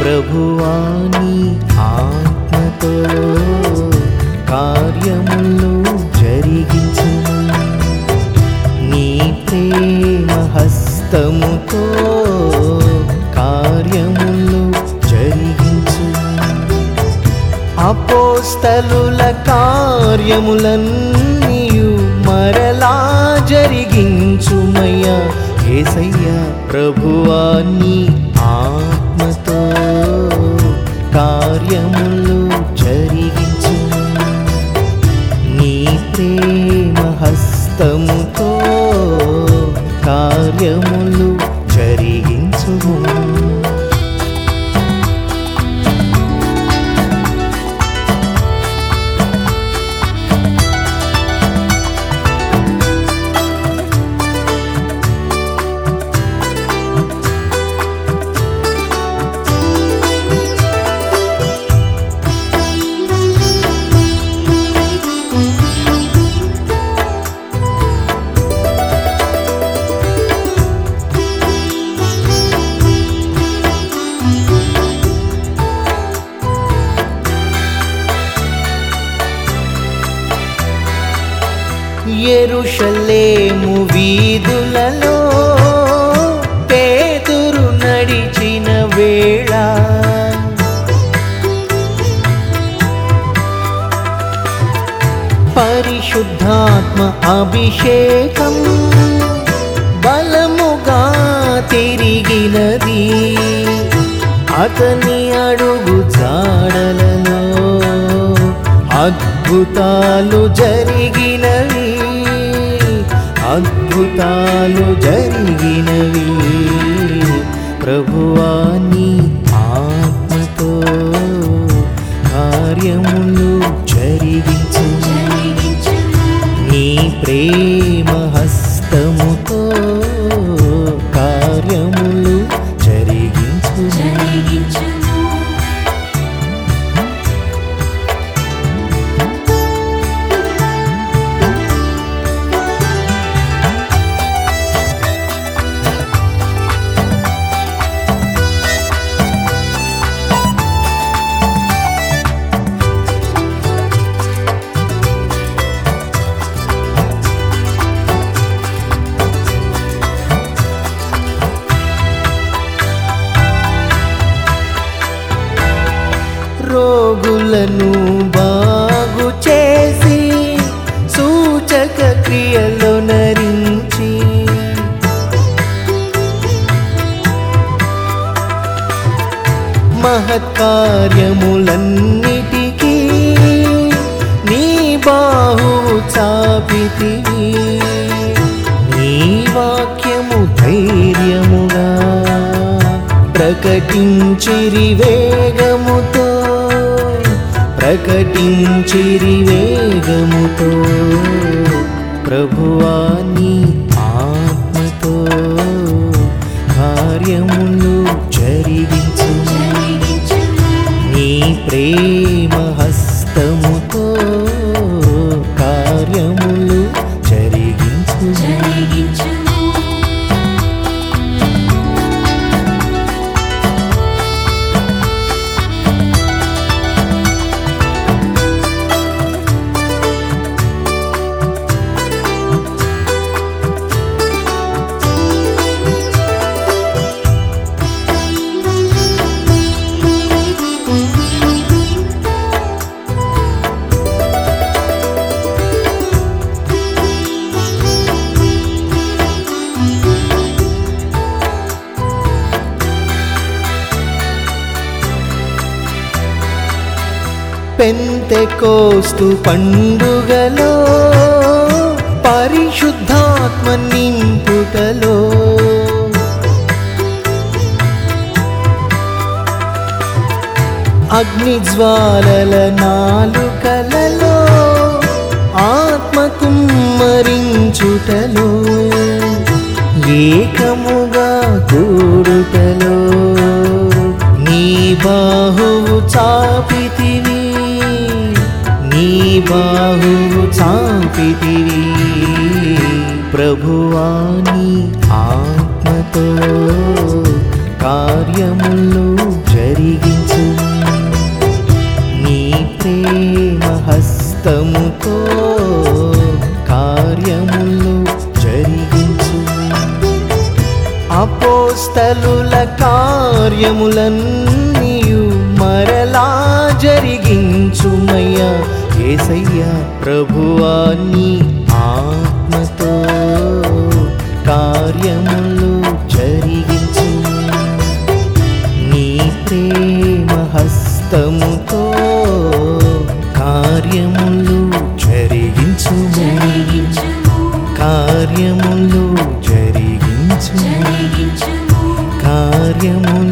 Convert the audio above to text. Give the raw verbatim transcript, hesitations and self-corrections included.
ప్రభువా నీ ఆత్మతో కార్యములు జరిగించుము. నీ ప్రేమ హస్తముతో కార్యములు జరిగించుము. అపోస్తలుల కార్యములన్నీయు మరలా జరిగించుమయ్యా యేసయ్యా. ప్రభువా నీ ఆత్మతో కార్యములు జరిగించుము. నీ ప్రేమ హస్తముతో కార్యములు జరిగించుము. యెరూషలేము వీధులలో పేతురు నడిచిన వేళ పరిశుద్ధాత్మ అభిషేకం బలముగా తిరిగినది. అతని అడుగు జాడలలో అద్భుతాలు జరిగినవి, అద్భుతాలు జరిగినవి. ప్రభువా నీ ఆత్మతో కార్యములు జరిగించుము. నీ ప్రేమ హస్తముతో కార్యములు జరిగించుము. రోగులను బాగు చేసి సూచక క్రియలో నరించి మహత్కార్యములన్నిటికీ నీ బాహువు చాపితివి. నీ వాక్యము ధైర్యముగా ప్రకటించిరి వేగముతో, ప్రకటించిరి వేగముతో. ప్రభువా నీ ఆత్మతో కార్యములు జరిగించుము. నీ ప్రేమ హస్తముతో కార్యములు జరిగించుము. పెంతెకోస్తు పండుగలో పరిశుద్ధాత్మ నింపుటలో అగ్నిజ్వాలల నాలుకలలో ఆత్మ కుమ్మరించుటలో ఏకముగా కూడుటలో నీ బాహువు చాపితివి, నీ బాహువు చాపితివి. ప్రభువా నీ ఆత్మతో కార్యములు జ జరిగించు నీ ప్రేమ హస్తముతో కార్యములు జరిగించు అపోస్తలుల కార్యములన్నీయు మరలా జరిగించుమయ్యా యేసయ్యా ప్రభువా నీ ఆత్మతో కార్యములు జరిగించు నీ ప్రేమ హస్తముతో కార్యములు జరిగించు కార్యములు జరిగించు కార్యములు